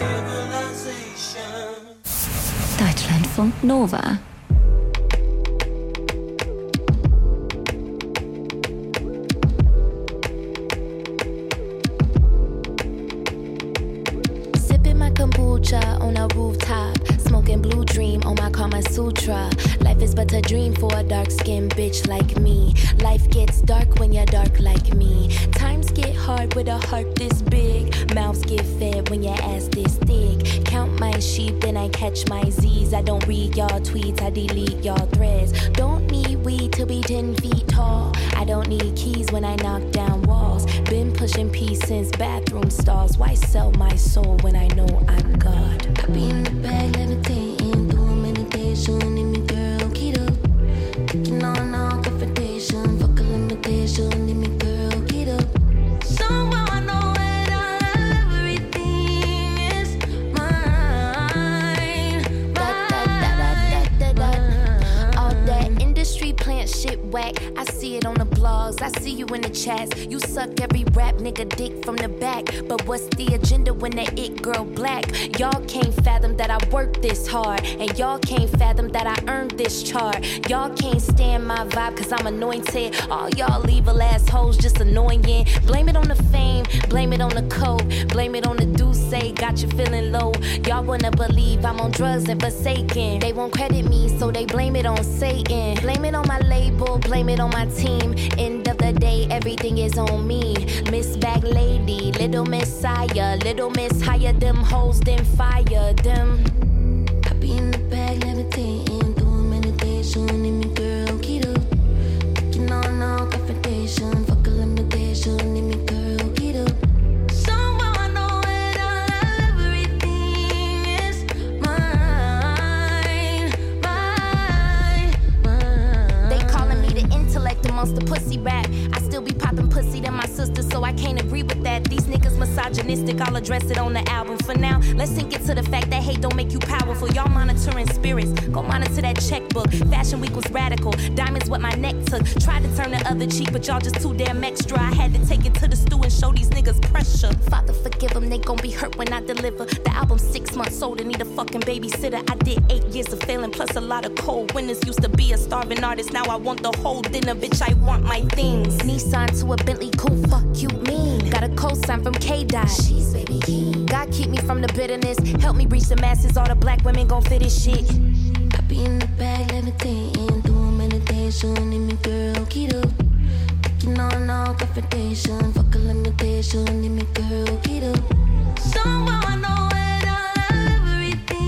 Deutschlandfunk Nova. Sipping my kombucha on a rooftop, smoking Blue Dream on my Kama Sutra. Life is but a dream for a dark-skinned bitch like me. Life gets dark when you're dark like me. Times get hard with a heart this big. Mouths get fed when your ass this thick. Count my sheep, then I catch my Z's. I don't read y'all tweets, I delete y'all threads. Don't need weed to be 10 feet tall. I don't need keys when I knock down walls. Been pushing peace since bathroom stalls. Why sell my soul when I know I'm God? I be in the bag levitating, doing meditation. In me girl, keto. Taking on all confrontation. Fuck a limitation, in me girl, keto. Somehow I know that everything is mine. All that industry plant shit whack. I see it on the blogs, I see you in the chats. You suck every rap nigga dick from the back. But what's the agenda when that it girl black? Y'all can't fathom that I worked this hard. And y'all can't fathom that I earned this chart. Y'all can't stand my vibe cause I'm anointed. All y'all evil assholes just annoying. Blame it on the fame, blame it on the coke. Blame it on the Douce, got you feeling low. Y'all wanna believe I'm on drugs and forsaken. They won't credit me so they blame it on Satan. Blame it on my label, blame it on my team. End of the day, everything is on me. Miss Bag Lady, Little Messiah. Little Miss hire them hoes, then fire them. I be in the bag levitating, doing meditation. In me girl, keto. Taking on all confrontation. Fuck a limitation, in me girl, keto. Somehow I know that everything is mine. They calling me the intellect amongst the pussy rap. I still be popping pussy than my sister, so I can't agree with that. These niggas misogynistic, I'll address it on the album. For now, let's sink it to the fact that hate don't make you powerful. Y'all monitoring spirits, go monitor that checkbook. Fashion week was radical, diamonds what my neck took. Tried to turn the other cheek, but y'all just too damn extra. I had to take it to the stew and show these niggas pressure. Father forgive them, they gon' be hurt when I deliver. The album's 6 months old and need a fucking babysitter. I did 8 years of failing, plus a lot of cold winners. Used to be a starving artist, now I want the whole dinner. Bitch, I want my things. Nissan to a Bentley coupe, fuck you mean. Got a cosign from K-Dot. She's baby king. God keep me from the bitterness. Help me reach the masses. All the black women gon' fit this shit. I be in the bag levitating, doing meditation. In me girl, keto. Taking on all confrontation. Fuck a limitation. In me girl,